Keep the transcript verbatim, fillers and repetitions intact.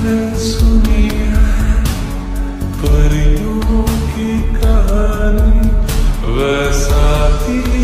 तुमने सुनी है परियों की कहानी, वैसा ही